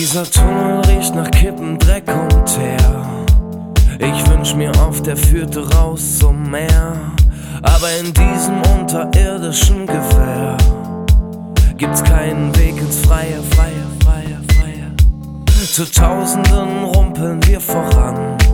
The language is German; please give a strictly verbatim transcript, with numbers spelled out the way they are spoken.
Dieser Tunnel riecht nach Kippen, Dreck und Teer. Ich wünsch mir oft, der führte raus zum Meer. Aber in diesem unterirdischen Gewehr gibt's keinen Weg ins Freie, Freie, Freie, Freie. Zu Tausenden rumpeln wir voran.